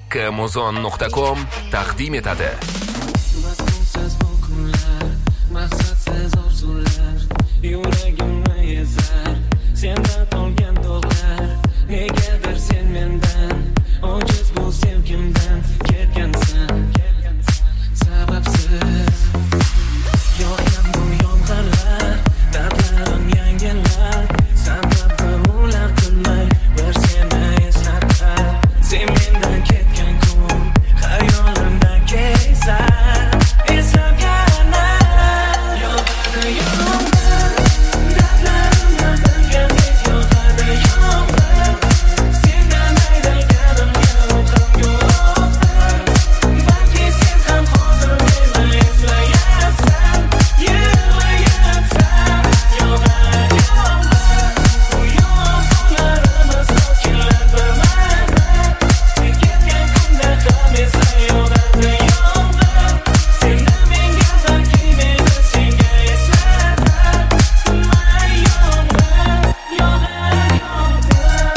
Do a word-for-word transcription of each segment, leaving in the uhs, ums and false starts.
Amazon nuqta com taqdim etadi. Mazmunsiz bu kunlar, maqsadsiz orzular yuragimni ezar. Sendan qolgan dog'lar, negadir sen mendan ojiz bu sevgimdan ketgansan, sababsiz. Yo'qdan bu yomg'irlar, dardlarim yangilar, sababi ular qilmay bir seni eslatar. Sen mendan ketgan kun xayolimda kezar. Eslagana yo'g'adi yomg'ir, dardlarimni bilgan hech yo'g'adi yomg'ir. Sendan ayrilganimga ruhim yo'qdir. Balki sen ham hozir meni eslayapsan, yig'layapsan. Yo'g'adi yomg'ir, bu yo'qlarimiz sochilib birman. Sen ketgan kunda ham esla yo'g'adi yomg'ir. Sendan menga balki meni senga eslatar. May yomg'ir, yo'g'adi yomg'ir.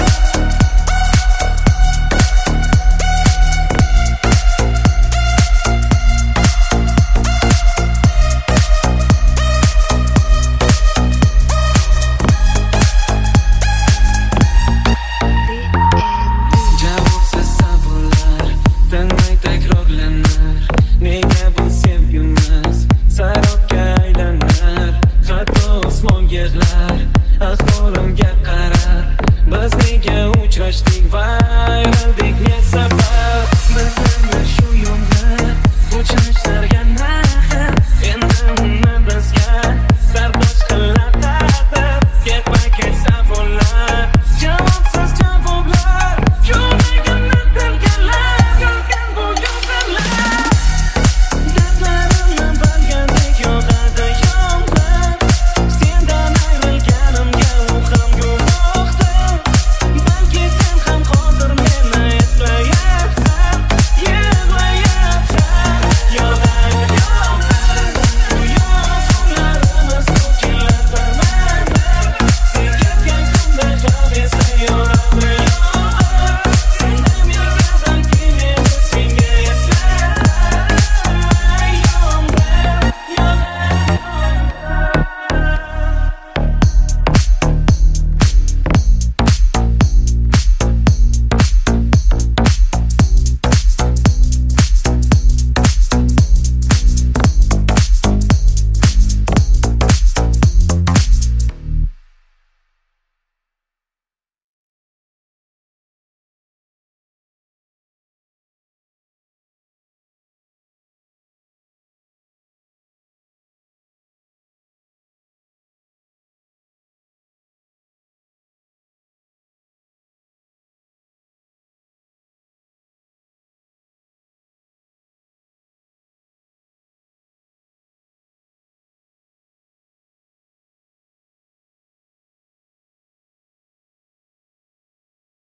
Javobsiz savollar, tinmay takrorlanar. Nega